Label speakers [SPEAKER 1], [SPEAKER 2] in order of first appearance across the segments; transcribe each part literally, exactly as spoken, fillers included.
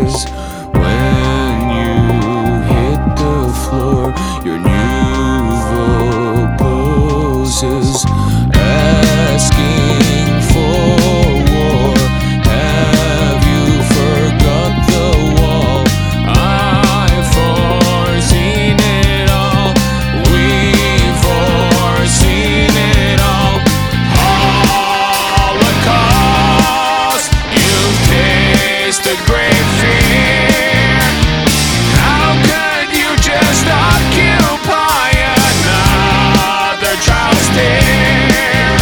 [SPEAKER 1] poses. When you hit the floor, your nouveau poses. Asking for war, have you forgot the wall? I've foreseen it all, we've foreseen it all. Holocaust, you've tasted great fear. How could you just occupy another child's tear?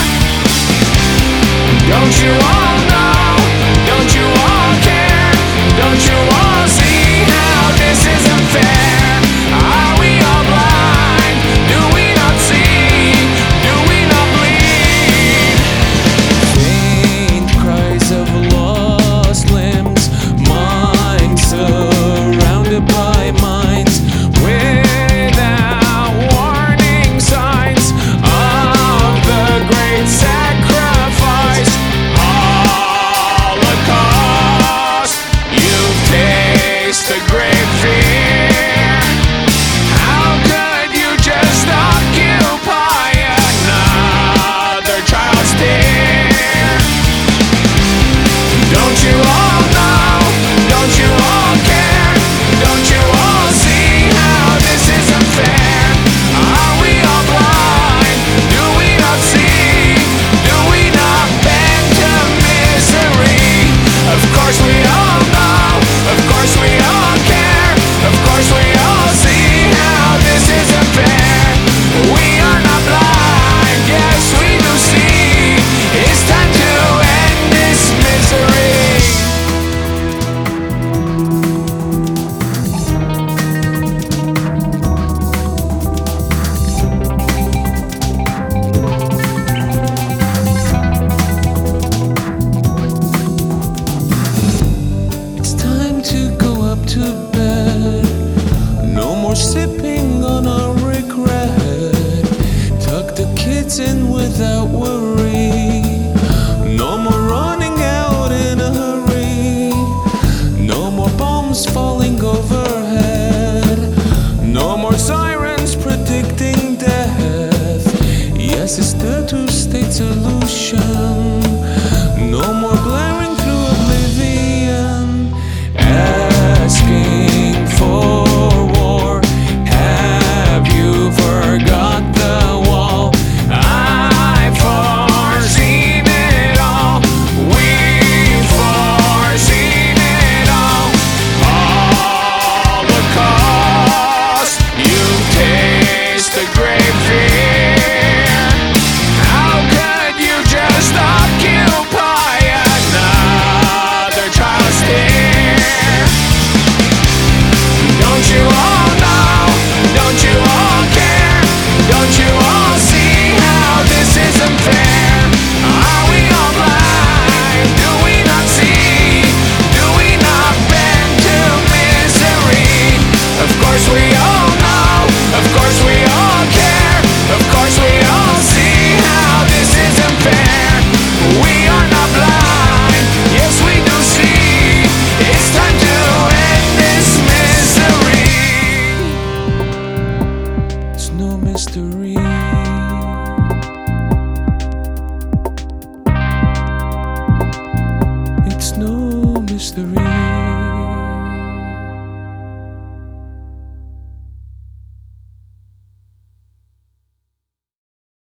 [SPEAKER 1] Don't you all know? Don't you all care? Don't you all see how this isn't fair? Are we all blind? Do we not see? Do we not bleed? Faint cries of lost limbs, minds surrounded by minds, without warning signs of the great sacrifice. Holocaust, you've tasted great fear. How could you just occupy another child's tear? Don't you all know? Don't you all care? Don't you all see how this isn't fair? Are we all blind? Do we not see? Do we not bend to misery? Of course we all know. Of course we all care. Of course we all see how this isn't fair. We are not blind. Yes, we do see. It's time to end this misery. It's time to go up to bed. No more sipping on our regret. Tuck the kids in without worry. No more running out in a hurry. No more bombs falling overhead. No more sirens predicting death. Yes, it's the two-state solution. No more blaring through oblivion. Asking for war, have you forgot the wall? I've foreseen it all, we've foreseen it all. Holocaust, you've tasted great fear. How could you just occupy another child's tear? Don't you all know? Don't you all care? Don't you all see how this isn't fair? Are we all blind? Do we not see? Do we not bend to misery? Of course we all know. Of course we all care. Of course we all see how this isn't fair. We are not blind. Yes, we do see. It's time to end this misery. It's no mystery. It's no mystery.